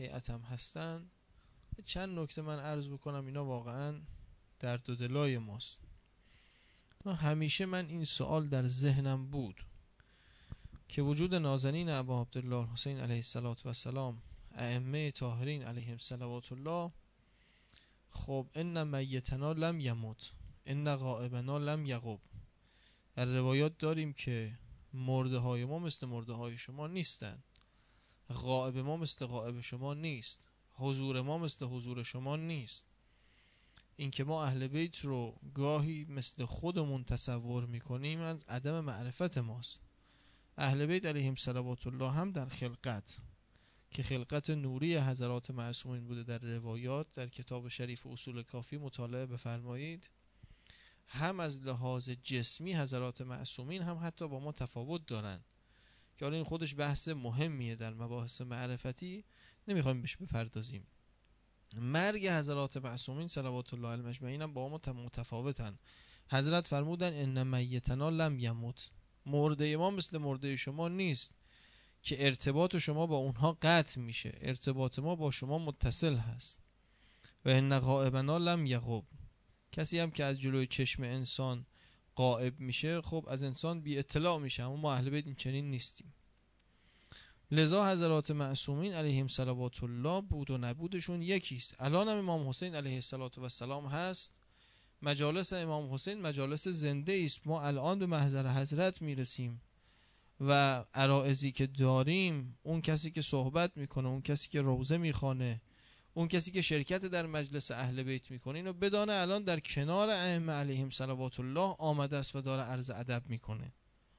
هیئت هم هستن، چند نکته من عرض بکنم. اینا واقعا درد و دلای ماست. همیشه من این سوال در ذهنم بود که وجود نازنین ابا عبدالله حسین علیه السلام، ائمه طاهرین علیهم صلوات الله، خب ان میتنا لم یمت ان غائبنا لم یغب. در روایات داریم که مرده های ما مثل مرده های شما نیستند، غائب ما مثل غائب شما نیست، حضور ما مثل حضور شما نیست. این که ما اهل بیت رو گاهی مثل خودمون تصور میکنیم از عدم معرفت ماست. اهل بیت علیهم صلوات الله هم در خلقت که خلقت نوری حضرات معصومین بوده در روایات، در کتاب شریف اصول کافی مطالعه بفرمایید، هم از لحاظ جسمی حضرات معصومین هم حتی با ما تفاوت دارن که این خودش بحث مهمیه در مباحث معرفتی، نمیخوایم بهش بپردازیم. مرگ حضرات معصومین صلوات الله علیهم اجمعین هم با ما متفاوتن. حضرت فرمودن ان میتنا لم یمت، مرده ما مثل مرده شما نیست که ارتباط شما با اونها قطع میشه، ارتباط ما با شما متصل هست. و ان غائبنا لم یغب، کسی هم که از جلوی چشم انسان غائب میشه خب از انسان بی اطلاع میشه، اما ما اهل بیت این چنین نیستیم. لذا حضرات معصومین علیهم صلوات الله بود و نبودشون یکیست. الان هم امام حسین علیه السلام هست، مجالس امام حسین مجالس زنده است. ما الان به محضر حضرت میرسیم و عرائضی که داریم، اون کسی که صحبت میکنه، اون کسی که روزه میخوانه، اون کسی که شرکت در مجلس اهل بیت میکنه، اینو بدانه الان در کنار ائمه علیهم صلوات الله آمده است و داره عرض ادب میکنه.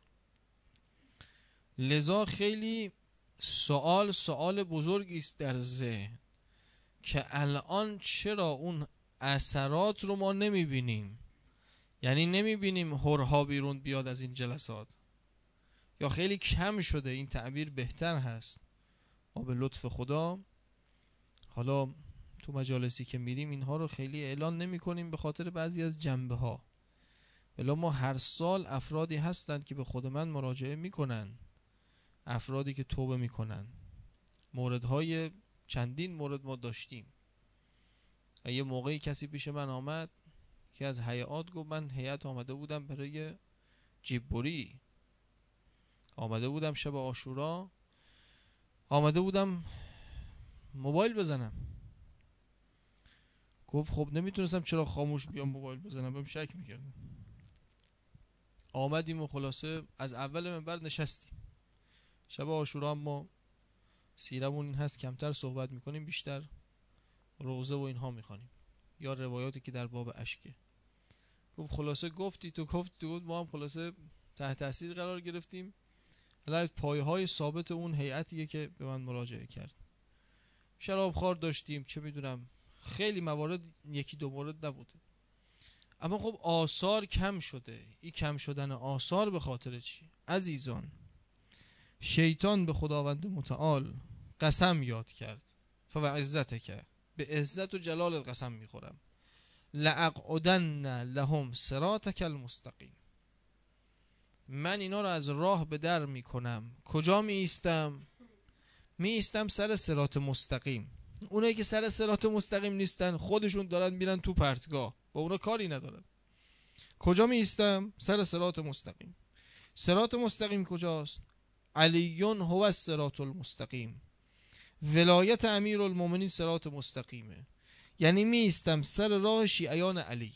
لذا خیلی سوال بزرگی است در ذهن که الان چرا اون اثرات رو ما نمیبینیم، یعنی نمیبینیم هرها بیرون بیاد از این جلسات، یا خیلی کم شده، این تعبیر بهتر هست. ما به لطف خدا حالا تو مجالسی که میریم اینها رو خیلی اعلان نمی کنیم به خاطر بعضی از جنبه ها، ولی ما هر سال افرادی هستند که به خود من مراجعه میکنن، افرادی که توبه میکنن. موردهای چندین مورد ما داشتیم. یه موقعی کسی پیش من آمد که از هیئات گفت من هیئت آمده بودم برای جیببری، آمده بودم شب عاشورا، آمده بودم موبایل بزنم. گفت خب نمیتونستم چرا خاموش بیام موبایل بزنم، بهم شک میکردم. آمدیم و خلاصه از اول منبر نشستیم. شب عاشورا ما سیرمون این هست کمتر صحبت میکنیم، بیشتر روزه و اینها میخوانیم یا روایاتی که در باب اشکه. گفت خلاصه گفتی تو ما هم خلاصه تحت تاثیر قرار گرفتیم. حالا پایه‌های ثابت اون هیئتیه که به من مراجعه کرد. شرابخوار داشتیم، چه میدونم، خیلی موارد، یکی دو مورد نبوده. اما خب آثار کم شده. این کم شدن آثار به خاطر چی؟ عزیزان، شیطان به خداوند متعال قسم یاد کرد، فوعزتک، به عزت و جلال قسم میخورم، لأقعدن لهم صراطک المستقیم، من اینا رو از راه به در میکنم. کجا میایستم؟ میایستم سر صراط مستقیم. اونایی که سر صراط مستقیم نیستن خودشون دارن میرن تو پرتگاه، با اونا کاری ندارن. کجا میایستم؟ سر صراط مستقیم. صراط مستقیم کجاست؟ علیون هو الصراط المستقیم، ولایت امیرالمومنین صراط مستقیمه. یعنی میایستم سر راه شیعیان علی.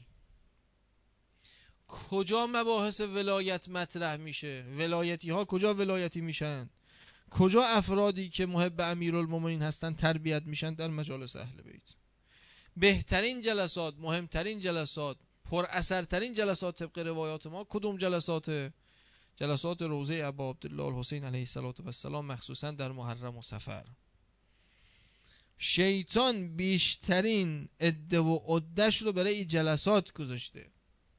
کجا مباحث ولایت مطرح میشه؟ ولایتی ها کجا ولایتی میشن؟ کجا افرادی که محب امیرالمومنین هستن تربیت میشن؟ در مجالس اهل بیت. بهترین جلسات، مهمترین جلسات، پر اثرترین جلسات طبق روایات ما کدوم جلسات؟ جلسات روضه ابا عبدالله الحسین علیه السلام، مخصوصا در محرم و صفر. شیطان بیشترین عده و عدش رو برای این جلسات گذاشته.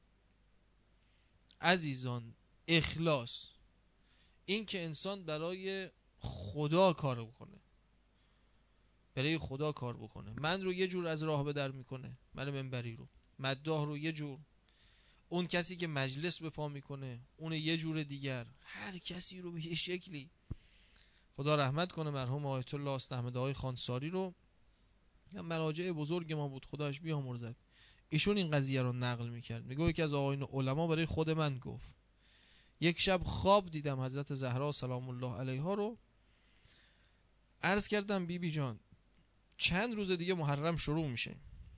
عزیزان، اخلاص، این که انسان برای خدا کار بکنه، برای خدا کار بکنه. من رو یه جور از راه به در میکنه، من منبری رو، مداح رو یه جور، اون کسی که مجلس به پا میکنه اون یه جور دیگر، هر کسی رو به یه شکلی. خدا رحمت کنه مرحوم آیت الله است احمد آقای خانساری رو، مراجع بزرگ ما بود خداش بیامرزد. ایشون این قضیه رو نقل میکرد، میگه یکی از آقایون علما برای خود من گفت یک شب خواب دیدم حضرت زهرا سلام الله علیها رو. عرض کردم بی بی جان چند روز دیگه محرم شروع میشه،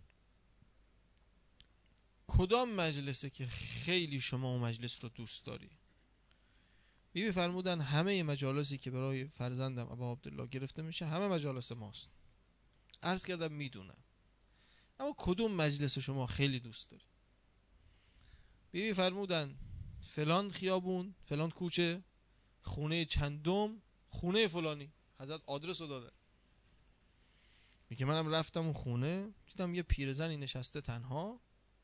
کدام مجلسه که خیلی شما اون مجلس رو دوست داری؟ بی بی فرمودن همه مجالسی که برای فرزندم ابا عبدالله گرفته میشه همه مجالس ماست. عرض کردم میدونم، اما کدوم مجلس شما خیلی دوست داری؟ بی بی فرمودن فلان خیابون، فلان کوچه، خونه چندم، خونه فلانی. حضرت آدرس رو دادن. میگه منم رفتم اون خونه، دیدم یه پیرزنی نشسته تنها،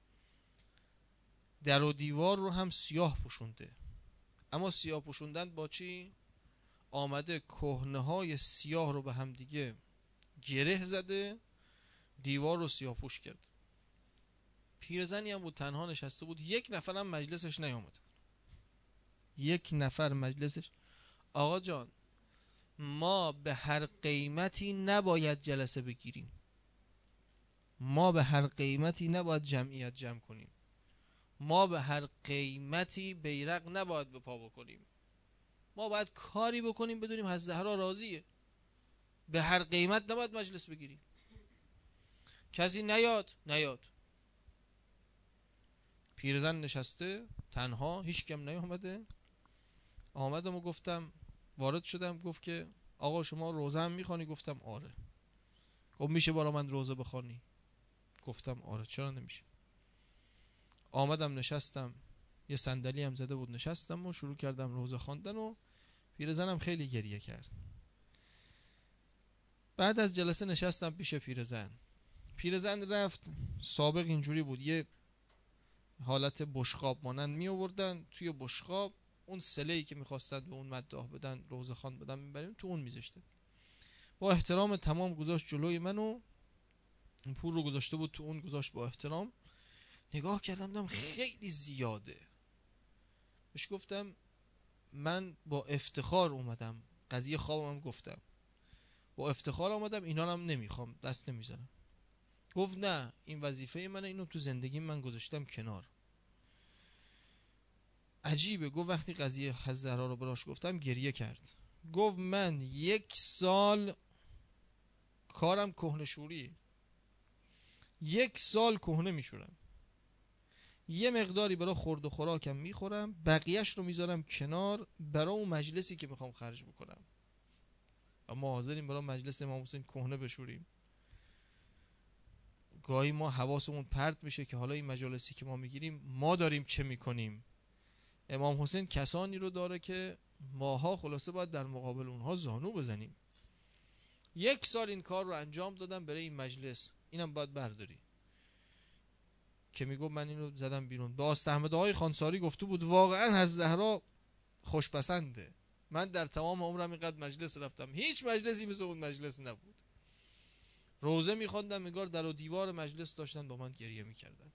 در و دیوار رو هم سیاه پوشونده. اما سیاه پوشوندن با چی؟ آمده کهنه های سیاه رو به هم دیگه گره زده، دیوار رو سیاه پوش کرد. پیرزنی هم بود تنها نشسته بود، یک نفر هم مجلسش نیامد، یک نفر مجلسش. آقا جان ما به هر قیمتی نباید جلسه بگیریم، ما به هر قیمتی نباید جمعیت جمع کنیم، ما به هر قیمتی بیرق نباید به پا بکنیم، ما باید کاری بکنیم بدونیم حضرت زهرا راضیه. به هر قیمت نباید مجلس بگیریم. کسی نیاد. پیرزن نشسته تنها، هیچ کم نیامده. آمدم و گفتم، وارد شدم، گفت که آقا شما روزه هم میخوانی؟ گفتم آره. گفت میشه برای من روزه بخوانی؟ گفتم آره، چرا نمیشه. آمدم نشستم، یه صندلی هم زده بود نشستم و شروع کردم روزه خواندن و پیرزنم خیلی گریه کرد. بعد از جلسه نشستم پیش پیرزن رفت. سابق اینجوری بود یه حالت بشقاب مانند می آوردن، توی بشقاب اون سله‌ای که می‌خواستن به اون مداح بدن روزه خوان بدن میبریم تو اون میذاشته. با احترام تمام گذاشت جلوی منو، این پول رو گذاشته بود تو اون، گذاشت با احترام. نگاه کردم دیدم خیلی زیاده. بهش گفتم من با افتخار اومدم، قضیه خوابم گفتم با افتخار اومدم، اینا هم نمیخوام، دست نمیذارم. گفت نه این وظیفه منه، اینو تو زندگی من گذاشتم کنار. عجیبه. گفت وقتی قضیه حضرت زهرا رو براش گفتم گریه کرد. گفت من 1 سال کارم کهنه شوریه، 1 سال کهنه میشورم، یه مقداری برای خورد و خوراکم میخورم، بقیهش رو میذارم کنار برای اون مجلسی که میخوام خرج بکنم. اما حاضریم برای مجلس امام حسین کهنه بشوریم؟ گاهی ما حواسمون پرت میشه که حالا این مجالسی که ما میگیریم ما داریم چه میکنیم. امام حسین کسانی رو داره که ماها خلاصه باید در مقابل اونها زانو بزنیم. 1 سال این کار رو انجام دادم برای این مجلس، اینم باید برداری. که میگو من اینو زدم بیرون. به احمدآقای خانساری گفته بود واقعا حضرت زهرا خوشپسنده. من در تمام عمرم اینقدر مجلس رفتم، هیچ مجلسی مثل اون مجلس نبود. روزه میخواندم میگار در و دیوار مجلس داشتن با من گریه میکردن.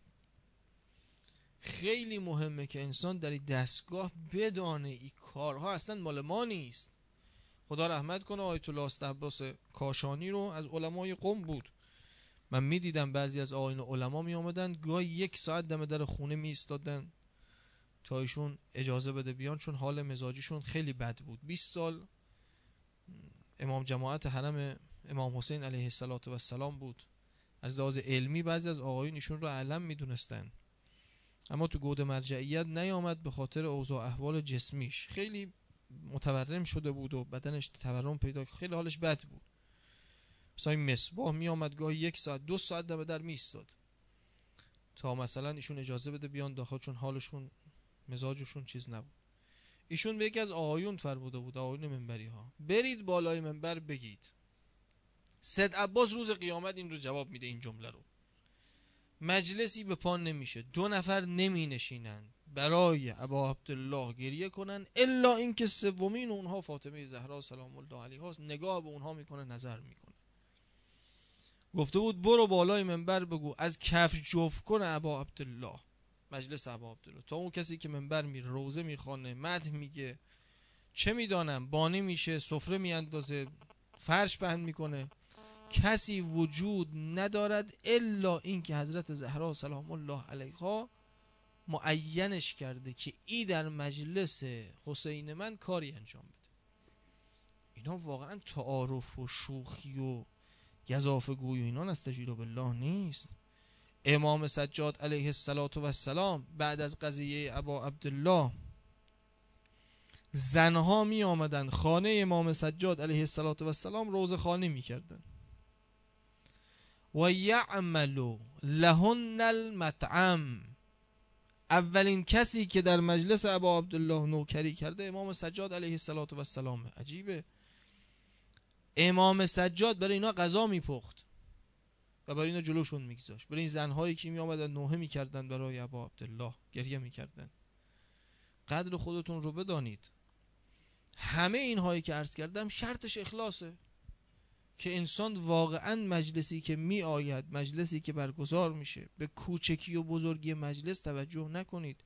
خیلی مهمه که انسان در این دستگاه بدانه این کارها اصلا مال ما نیست. خدا رحمت کنه آیت الله استعباس کاشانی رو از علمای قم بود. من میدیدم بعضی از آقایون علما می آمدن گاهی 1 ساعت دم در خونه می ایستادن تا ایشون اجازه بده بیان، چون حال مزاجیشون خیلی بد بود. 20 سال امام جماعت حرم امام حسین علیه السلام بود. از لحاظ علمی بعضی از آقایون ایشون رو علم میدونستن، اما تو گود مرجعیت نیامد به خاطر اوضاع احوال جسمیش. خیلی متورم شده بود و بدنش تورم پیدا، خیلی حالش بد بود. مثلا این مصباح می آمد گاهی 1 ساعت 2 ساعت دم در می ایستاد تا مثلا ایشون اجازه بده بیان داخل، چون حالشون مزاجشون چیز نبود. ایشون به یکی از آقایون فرموده بود، آقایون منبری ها، برید بالای منبر بگید سید عباس روز قیامت این رو جواب میده. این جمله رو مجلسی به پا نمیشه، 2 نفر نمی نشینن برای ابا عبدالله گریه کنن الا اینکه سومین اونها فاطمه زهرا سلام الله علیها است. نگاه به اونها میکنه، نظر میکنه. گفته بود برو بالای منبر بگو از کف جفت کن ابا عبدالله، مجلس ابا عبدالله، تا اون کسی که منبر میره روزه میخوانه مدح میگه چه میدانم بانی میشه، سفره میاندازه، فرش پهن میکنه. کسی وجود ندارد الا این که حضرت زهرا سلام الله علیها معینش کرده که ای در مجلس حسین من کاری انجام بده. اینا واقعا تعارف و شوخی و گزافه گوی و اینا نستجیل بالله نیست. امام سجاد علیه السلام بعد از قضیه ابا عبدالله زنها می آمدن خانه امام سجاد علیه السلام روزه خانه می کردن و یعمل لهن المطعم. اولین کسی که در مجلس ابا عبدالله نوکری کرده امام سجاد علیه السلام. عجیبه، امام سجاد برای اینا غذا میپخت و برای اینا جلوشون میگذاشت. برای این زنهایی که می آمدن نوحه میکردن برای ابا عبدالله گریه میکردن. قدر خودتون رو بدانید. همه اینهایی که عرض کردم شرطش اخلاصه، که انسان واقعا مجلسی که می آید، مجلسی که برگزار میشه، به کوچکی و بزرگی مجلس توجه نکنید.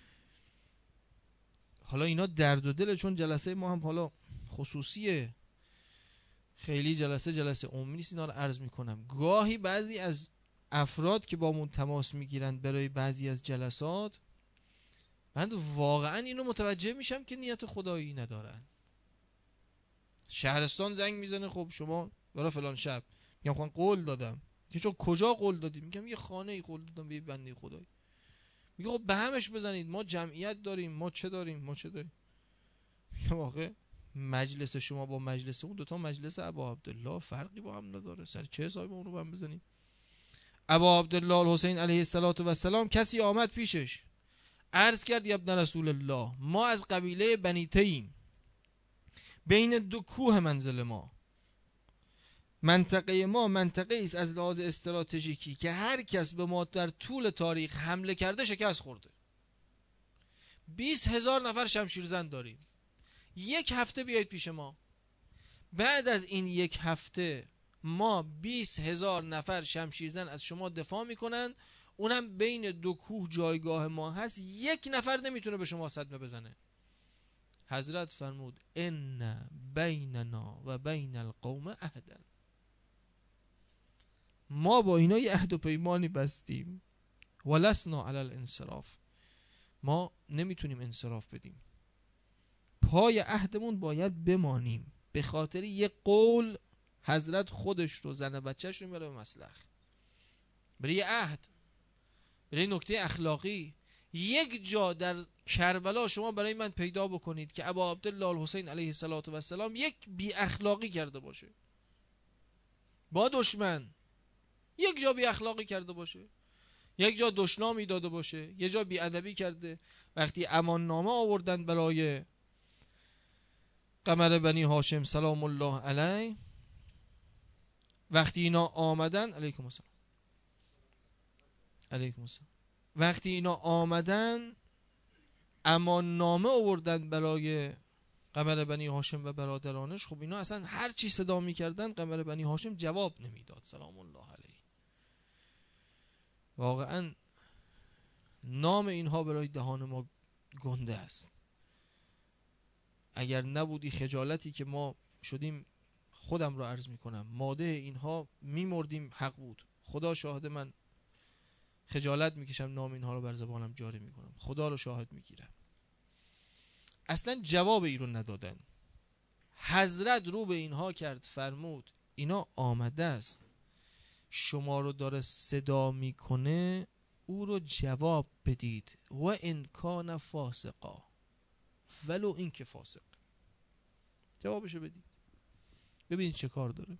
حالا اینا درد و دل، چون جلسه ما هم حالا خصوصیه، خیلی جلسه عمومی نیست، اینا رو عرض میکنم. گاهی بعضی از افراد که با من تماس میگیرند برای بعضی از جلسات، من واقعا اینو متوجه میشم که نیت خدایی ندارن. شهرستان زنگ میزنه، خب شما برای فلان شب، میگم خب قول دادم. که چون کجا قول دادی؟ میگم یه خانه ای قول دادم به بنده خدایی. میگه خب به همش بزنید، ما جمعیت داریم، ما چه داریم. میگم آخه مجلس شما با مجلس اون دوتا مجلس ابا عبدالله فرقی با هم نداره، سر چه حسابی اون رو با هم بزنیم؟ ابا عبدالله الحسین علیه السلام کسی آمد پیشش عرض کرد یا ابن رسول الله، ما از قبیله بنی تیم، بین دو کوه منزل ما، منطقه ما منطقه است از لحاظ استراتژیکی که هر کس به ما در طول تاریخ حمله کرده شکست خورده. 20,000 نفر شمشیرزن داریم. یک هفته بیایید پیش ما. بعد از این یک هفته ما 20,000 نفر شمشیرزن از شما دفاع میکنن، اونم بین دو کوه جایگاه ما هست، یک نفر نمیتونه به شما صدمه بزنه. حضرت فرمود ان بیننا و بین القوم عهدا، ما با اینا یه عهد و پیمانی بستیم، ولسنا علی الانصراف، ما نمیتونیم انصراف بدیم، پای عهدمون باید بمانیم. به خاطر یه قول حضرت خودش رو، زن بچهش رو میبره به مسلخ، برای یه عهد، برای نکته اخلاقی. یک جا در کربلا شما برای من پیدا بکنید که ابا عبدالله الحسین علیه السلام یک بی اخلاقی کرده باشه با دشمن، یک جا بی اخلاقی کرده باشه، یک جا دشنامی داده باشه، یک جا بی ادبی کرده. وقتی امان نامه آوردن برای قمر بنی هاشم سلام الله علیه، وقتی اینا آمدن، علیکم السلام، وقتی اینا آمدن امان نامه آوردن برای قمر بنی هاشم و برادرانش، خب اینا اصلا هر چی صدا میکردن قمر بنی هاشم جواب نمیداد سلام الله علیه. واقعا نام اینها برای دهان ما گنده است. اگر نبودی خجالتی که ما شدیم، خودم رو عرض میکنم، ماده اینها میمردیم، حق بود. خدا شاهد، من خجالت میکشم نام اینها رو بر زبانم جاری میکنم، خدا رو شاهد میگیرم. اصلا جواب ای رو ندادن. حضرت رو به اینها کرد، فرمود اینا آمده است، شما رو داره صدا میکنه، او رو جواب بدید. و ان کان فاسقا، ولو این که فاسق، جوابشو بدید. ببینید چه کار داره.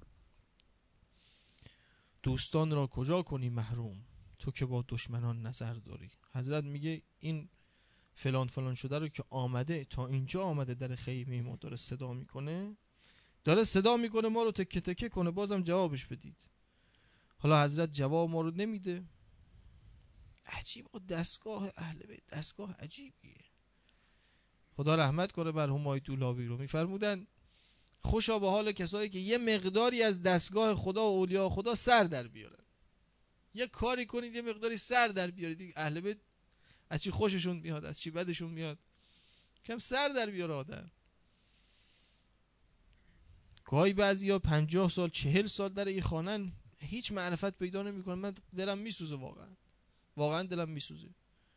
دوستان را کجا کنی محروم، تو که با دشمنان نظر داری. حضرت میگه این فلان فلان شده رو که آمده، تا اینجا آمده در خیمه ما داره صدا میکنه، ما رو تکه تکه کنه، بازم جوابش بدید. حالا حضرت جواب ما رو نمیده. عجیب، دستگاه اهل بیت دستگاه عجیبیه. خدا رحمت کنه مرحوم آیت طولابی رو، میفرمودن خوشا به حال کسایی که یه مقداری از دستگاه خدا و اولیاء خدا سر در بیارن. یه کاری کنید یه مقداری سر در بیارید. اهل بیت از چی خوششون میاد، از چی بدشون میاد، کم سر در بیاره آدم. گاهی بعضیا 50 سال 40 سال در این خانن، هیچ معرفت پیدا نمیکنن. من دلم میسوزه، واقعا دلم میسوزه.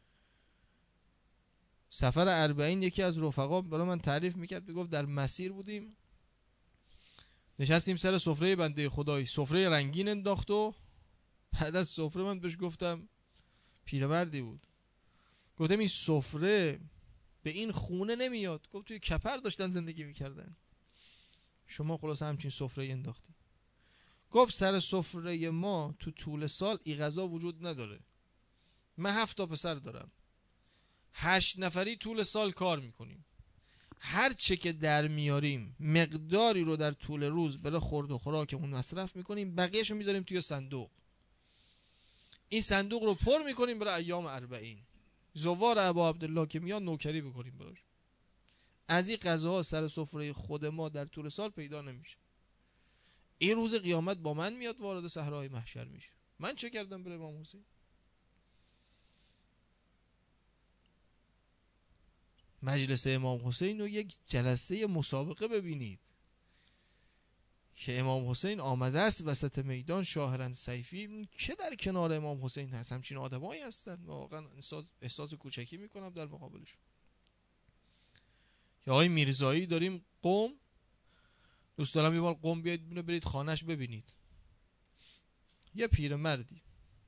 سفر 40 یکی از رفقا برای من تعریف میکرد، میگفت در مسیر بودیم، نشستیم سر سفره بنده خدایی، سفره رنگین انداخت و بعد از سفره من بهش گفتم، پیرمردی بود، گفتم این سفره به این خونه نمیاد. گفت توی کپر داشتن زندگی میکردن، شما خلاص همچین سفره انداختی. گفت سر سفره ما تو طول سال این غذا وجود نداره. من 7 تا پسر دارم، 8 نفری طول سال کار میکنیم، هر چه که در میاریم مقداری رو در طول روز برای خورد و خوراکمون مصرف میکنیم، بقیه‌شو میذاریم توی صندوق. این صندوق رو پر میکنیم برای ایام 40. زوار ابا عبدالله که میاد نوکری بکنیم براش. از این غذاها سر سفره خود ما در طول سال پیدا نمیشه. این روز قیامت با من میاد وارد صحرای محشر میشه. من چه کردم برای امام حسین؟ مجلس امام حسین رو یک جلسه مسابقه ببینید که امام حسین آمده است وسط میدان، شاهرند سیفی که در کنار امام حسین هست. همچین آدمایی هستن، واقعا احساس کوچکی میکنم در مقابلشون. یا آقای میرزایی داریم قم، دوست دارم یه بار قم بیاید برید خانهش ببینید. یه پیرمردی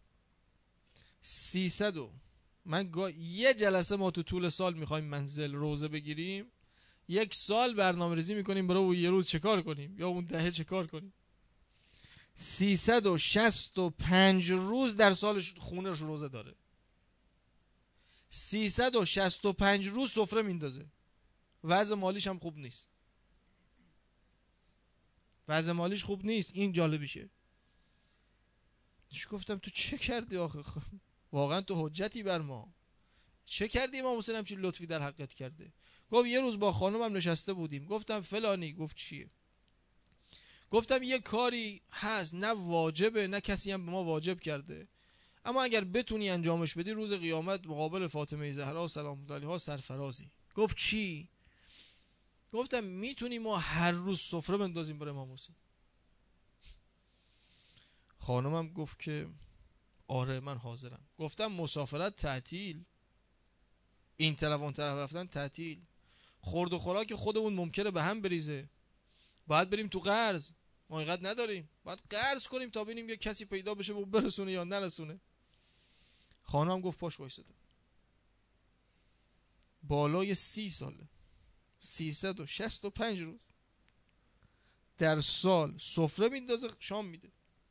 300 یه جلسه ما تو طول سال میخوایم منزل روزه بگیریم، 1 سال برنامه ریزی میکنیم برای اون یه روز چه کار کنیم یا اون دهه چه کار کنیم. 365 روز در سال خونش روزه داره، 365 روز سفره میندازه. وضع مالیش هم خوب نیست، وضع مالیش خوب نیست. این جالبیشه. چی گفتم تو چه کردی آخه؟ واقعا تو حجتی بر ما. چه کردی امام حسین همچین لطفی در حقت کرده؟ گفت یه روز با خانمم نشسته بودیم، گفتم فلانی. گفت چیه؟ گفتم یه کاری هست نه واجبه نه کسی هم به ما واجب کرده، اما اگر بتونی انجامش بدی روز قیامت مقابل فاطمه زهرا سلام الله علیها سرفرازی. گفت چی؟ گفتم میتونی ما هر روز سفره بندازیم برای امام حسین. خانمم گفت که آره من حاضرم. گفتم مسافرت تعطیل، این طرف اون طرف رفتن تعطیل، خورد و خوراک خودمون ممکنه به هم بریزه، باید بریم تو قرض، ما اینقدر نداریم، باید قرض کنیم تا ببینیم یه کسی پیدا بشه و برسونه یا نرسونه. خانم گفت پاش وایساده. بالای 30 ساله، 365 روز در سال سفره میندازه، شام میده.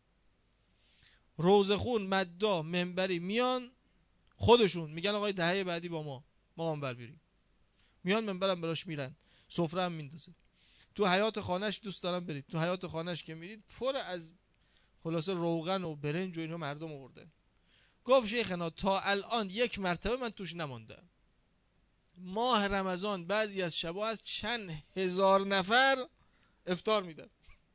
روزخون مدا منبری میان خودشون میگن آقای دهه بعدی با ما منبر بریم، میان منبرم براش میرن، سفره هم میندازه. تو حیات خانهش دوست دارم برید، تو حیات خانهش که میرید پر از خلاصه روغن و برنج و اینا مردم آوردن. گفت شیخنا تا الان 1 مرتبه من توش نماندم. ماه رمضان بعضی از شبا از چند هزار نفر افطار میدن.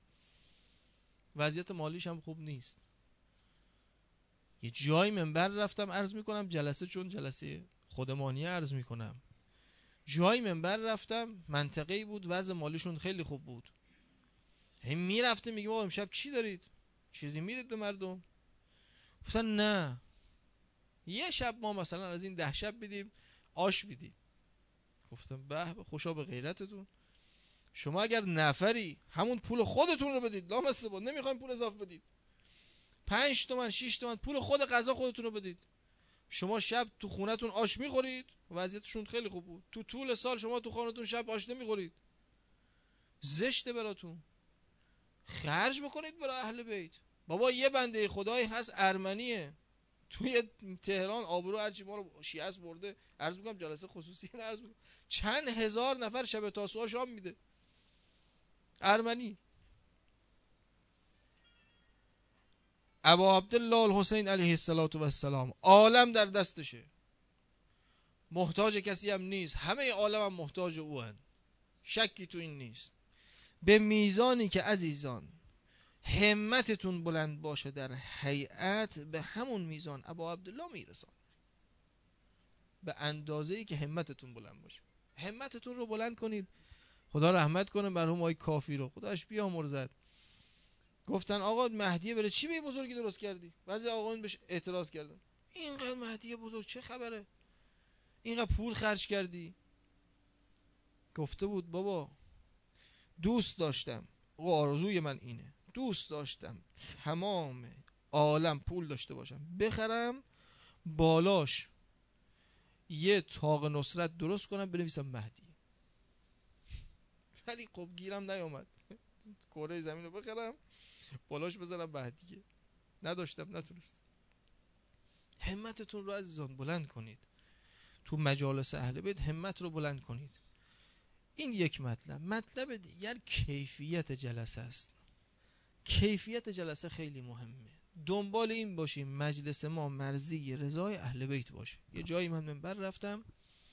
وضعیت مالیش هم خوب نیست. یه جای منبر رفتم عرض میکنم جلسه، چون جلسه خودمانی عرض میکنم، جای منبر رفتم منطقه‌ای بود وضع مالیشون خیلی خوب بود. هم میرفته میگم آقا امشب چی دارید؟ چیزی میدید به مردم؟ گفتن نه، یه شب ما مثلا از این 10 شب بدیم آش بدیم. گفتم به خوشا به غیرتتون. شما اگر نفری همون پول خودتون رو بدید، لامصبا نمیخوایم پول اضافه بدید، 5 تومن 6 تومن پول خود غذا خودتون رو بدید. شما شب تو خونتون آش میخورید، وضعیتشون خیلی خوب بود، تو طول سال شما تو خونتون شب آش نمیخورید، زشته براتون. خرج بکنید برای اهل بیت. بابا یه بنده خدایی هست ارمنیه توی تهران، آبرو هرچی ما رو شیعه است برده، عرض میکنم جلسه خصوصی عرض میکنم، چند هزار نفر شب تاسوعا شام میده، ارمنی. ابا عبدالله الحسین علیه السلام عالم در دستشه، محتاج کسی هم نیست، همه عالم هم محتاج او هن. شکی تو این نیست. به میزانی که عزیزان همتتون بلند باشه در هیئت، به همون میزان ابا عبدالله میرسان. به اندازه‌ای که همتتون بلند باشه، همتتون رو بلند کنید. خدا رحمت کنه مرحوم آقای کافی رو، خداش بیامرزد. گفتن آقا مهدی بره چی به بزرگی درست کردی؟ بعضی آقایون بهش اعتراض کردن اینقدر مهدی بزرگ چه خبره؟ اینقدر پول خرج کردی؟ گفته بود بابا دوست داشتم، آرزوی من اینه، دوست داشتم تمام عالم پول داشته باشم بخرم بالاش یه طاق نصرت درست کنم بنویسم مهدی. ولی خب گیرم نیامد کره زمین رو بخرم بالاش بذارم مهدیه، نداشتم نتونستم. همتتون رو عزیزان بلند کنید، تو مجالس اهل بیت همت رو بلند کنید. این یک مطلب. مطلب دیگر کیفیت جلسه است. کیفیت جلسه خیلی مهمه. دنبال این باشیم مجلس ما مرضی رضای اهل بیت باشه. یه جایی من منبر رفتم،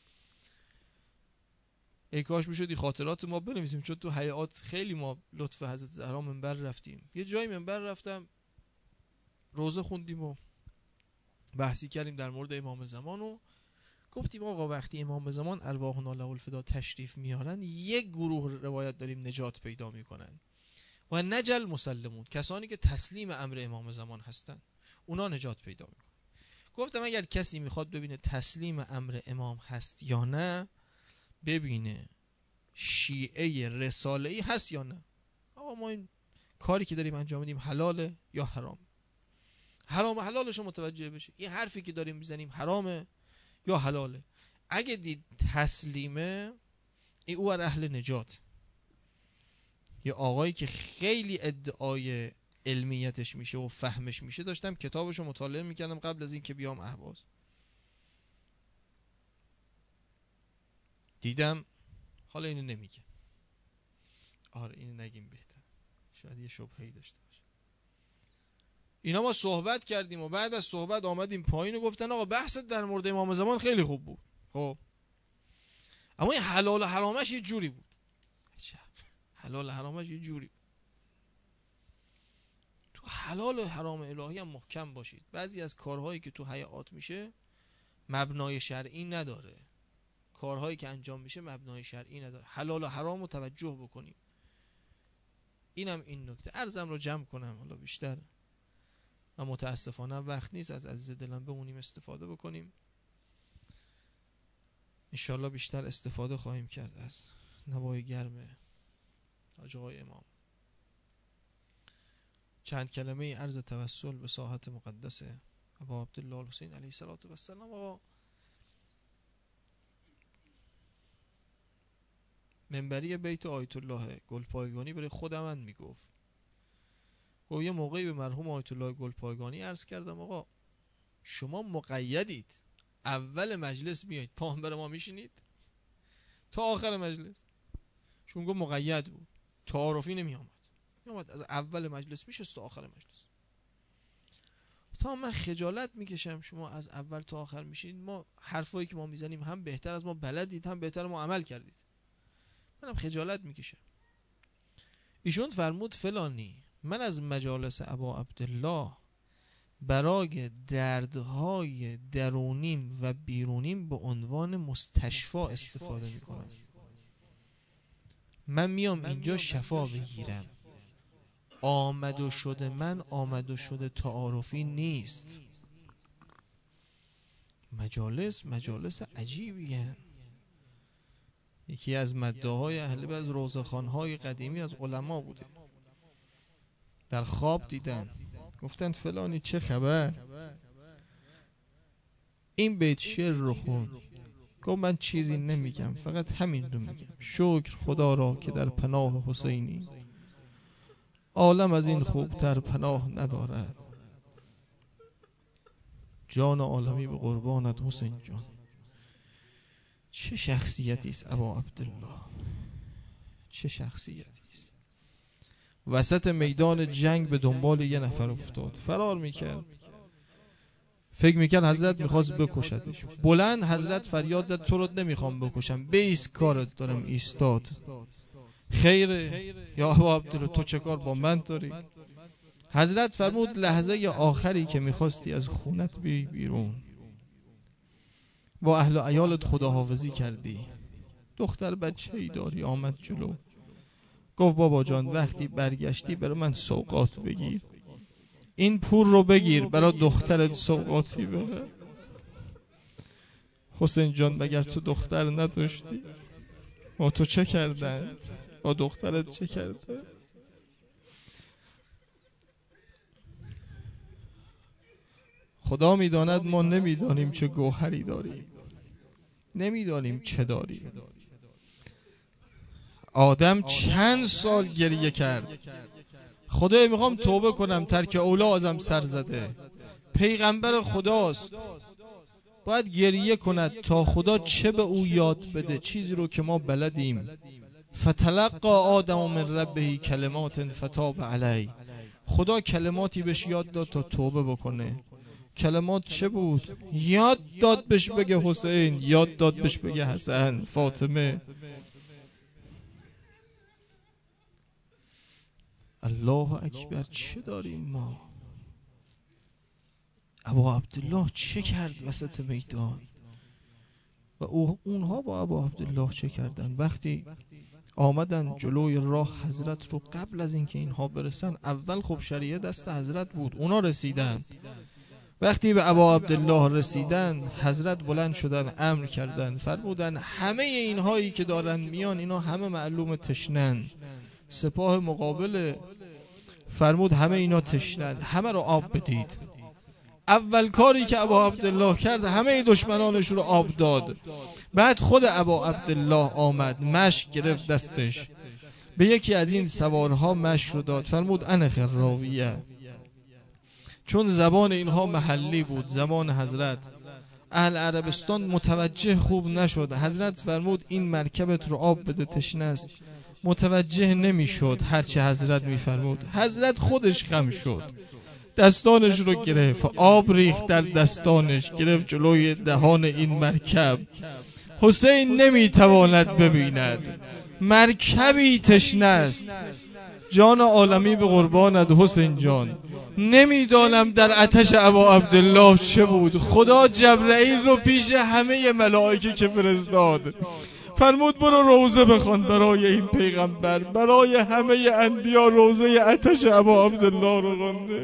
ای کاش میشد خاطرات ما بنویسیم، چون تو حیات خیلی ما لطف حضرت زهرا منبر رفتیم. یه جایی منبر رفتم روزه خوندیم و بحثی کردیم در مورد امام زمان و گفتیم آقا وقتی امام زمان ارواحنا له الفدا تشریف میارن یک گروه روایت داریم نجات پیدا میکنن و نجل مسلمون، کسانی که تسلیم امر امام زمان هستن اونا نجات پیدا میکنن. گفتم اگر کسی میخواد ببینه تسلیم امر امام هست یا نه، ببینه شیعه رساله‌ای هست یا نه. آقا ما این کاری که داریم انجام میدیم حلاله یا حرام؟ حرام و حلالش رو متوجه بشه. این حرفی که داریم میزنیم حرامه یا حلاله؟ اگه دید تسلیمه این او اهل نجات. یه آقایی که خیلی ادعای علمیتش میشه و فهمش میشه، داشتم کتابشو مطالعه میکردم قبل از این که بیام اهواز، دیدم حالا اینو نمیگه. آره اینو نگیم بهتر، شاید یه شبهه‌ای داشته باشه. اینا ما صحبت کردیم و بعد از صحبت آمدیم پایین و گفتن آقا بحثت در مورد امام زمان خیلی خوب بود، خب اما این حلال و حرامش یه جوری بود. حلال و حرامش یه جوری بود. تو حلال و حرام الهی هم محکم باشید. بعضی از کارهایی که تو حیات میشه مبنای شرعی نداره، کارهایی که انجام میشه مبنای شرعی نداره. حلال و حرام رو توجه بکنیم. اینم این نکته. عرضم رو جمع کنم، حالا بیشتر و متاسفانه وقت نیست، از عزیز دلم بمونیم استفاده بکنیم. انشالله بیشتر استفاده خواهیم کرد از نوای گرم حاج آقای امام. چند کلمه عرض توسل به ساحت مقدس ابا عبدالله الحسین علیه السلام. آقا منبری بیت آیت الله گلپایگانی برای خودم من میگفت، و یه موقعی به مرحوم آیت الله گلپایگانی عرض کردم آقا شما مقیدید، اول مجلس میایید پیامبر ما میشینید تا آخر مجلس. چون گفت مقید بود، تعارفی نمیامد، از اول مجلس میشست تا آخر مجلس. تا من خجالت میکشم شما از اول تا آخر میشید، ما حرفایی که ما میزنیم هم بهتر از ما بلدید هم بهتر ما عمل کردید. منم خجالت میکشم. ایشون فرمود فلانی من از مجالس ابا عبدالله برای دردهای درونیم و بیرونیم به عنوان مستشفا استفاده میکنم. من میام اینجا شفا بگیرم. آمد و شده من آمد و شده تعارفی نیست. مجالس عجیبی هست. یکی از مدعاهای اهل بیت از روضه‌خوان‌های قدیمی از علما بوده. در خواب دیدن، گفتن فلانی چه خبر؟ این بیت شعر رو خون. گفت من چیزی نمیگم، فقط همین رو میگم. شکر خدا را که در پناه حسینی، عالم از این خوبتر پناه ندارد. جان عالمی به قربانت حسین جان. چه شخصیتی است ابا عبدالله، چه شخصیتی است. وسط میدان جنگ به دنبال یه نفر افتاد، فرار میکرد، فکر میکرد حضرت میخواست بکشدش. بلند حضرت فریاد زد تو رو نمیخوام بکشم، بیست کارت دارم. ایستاد. خیره یا ابا عبدالله تو چه کار با من داری؟ حضرت فرمود لحظه آخری که میخواستی از خونت بیرون با اهل و عیالت خداحافظی کردی، دختر بچه ای داری؟ آمد جلو گفت بابا جان وقتی برگشتی برای من سوغات بگیر، این پول رو بگیر برای دخترت سوغاتی بخر. حسین جان مگر تو دختر نداشتی؟ با تو چه کردن؟ با دخترت چه کردن؟ خدا میداند ما نمیدانیم چه گوهری داریم، نمیدانیم چه داریم. آدم چند سال گریه کرد، خدای میخوام توبه کنم، ترک اولا ازم سر زده، پیغمبر خداست، باید گریه کند تا خدا چه به او یاد بده، چیزی رو که ما بلدیم. فتلقى آدم من ربه کلمات فتاب علی، خدا کلماتی بهش یاد داد تا توبه بکنه. کلمات چه بود؟ یاد داد بهش بگه حسین، یاد داد بهش بگه حسن، فاطمه. الله اکبر. چه داریم ما؟ ابا عبدالله چه کرد وسط میدان و اونها با ابا عبدالله چه کردن؟ وقتی آمدن جلوی راه حضرت رو، قبل از اینکه اینها برسن اول خب شریعه دست حضرت بود، اونا رسیدن. وقتی به ابا عبدالله رسیدن حضرت بلند شدن، امر کردن، فرمودن همه اینهایی که دارن میان اینا همه معلوم تشنن. سپاه مقابل فرمود همه اینا تشنن، همه رو آب بدید. اول کاری که ابا عبدالله کرد همه دشمنانش رو آب داد. بعد خود ابا عبدالله آمد، مشک گرفت دستش، به یکی از این سوارها مشک رو داد، فرمود انا خراویه. چون زبان اینها محلی بود، زبان حضرت، اهل عربستان متوجه خوب نشد. حضرت فرمود این مرکبت رو آب بده تشنه است. متوجه نمیشد هرچه حضرت میفرمود. حضرت خودش خم شد، دستانش رو گرفت، آب ریخت در دستانش، گرفت جلوی دهان این مرکب. حسین نمیتواند ببیند، مرکبی تشنه است. جان عالمی به قربانت حسین جان. نمیدانم در آتش ابا عبدالله چه بود. خدا جبرئیل رو پیش همه ملائکه که فرستاد، فرمود برو روزه بخوان برای این پیغمبر، برای همه انبیا روزه آتش ابا عبدالله رو خونده.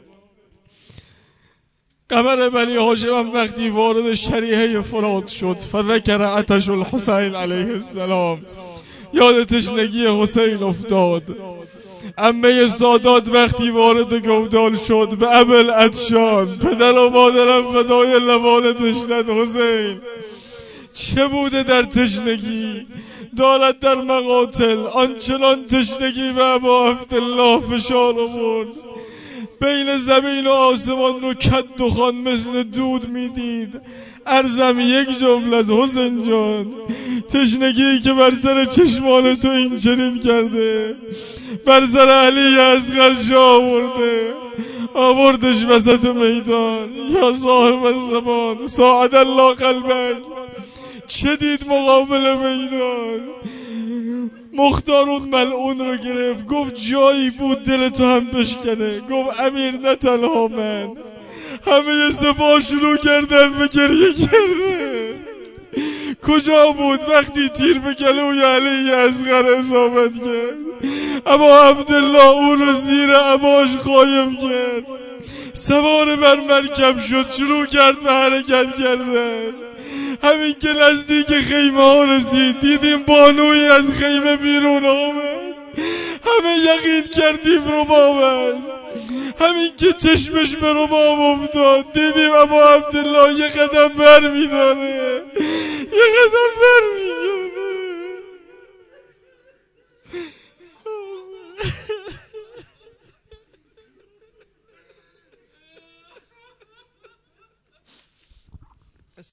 قمر بنی هاشم وقتی وارد شریحه فرات شد، فذکر آتش الحسین علیه السلام، یاد تشنگی حسین افتاد. عمه سادات وقتی وارد گودال شد، به ابل عطشان، پدر و مادرم فدای لبان تشنت حسین. چه بوده در تشنگی؟ دارد در مقاتل آنچنان تشنگی و ابا عبدالله فشار آورد، بین زمین و آسمان رو کد دخان مثل دود میدید. عرضم یک جمله از حسین جان، تشنگی که بر سر چشمان تو این چنین کرده، بر سر علی اصغر شاه آوردش وسط میدان. یا صاحب الزمان ساعد الله قلبک. چه دید مقابل میدان؟ مختار اون ملعون رو گرفت، گفت جایی بود دل تو هم بشکنه. گفت امیر نه تنها من، همه سپاه شروع کردن به گریه کردن. کجا بود وقتی تیر به گلوی علی اصغر اصابت کرد؟ ابا عبدالله او رو زیر عباش قایم کرد، سوار بر مرکب شد، شروع کرد به حرکت کردن. همین که نزدیک خیمه ها رسید، دیدیم بانوی از خیمه بیرون آمد. همه یقین کردیم رباب است. همین که چشمش به رباب افتاد، دیدیم ابا عبدالله یه قدم بر میداره، یه قدم بر میداره.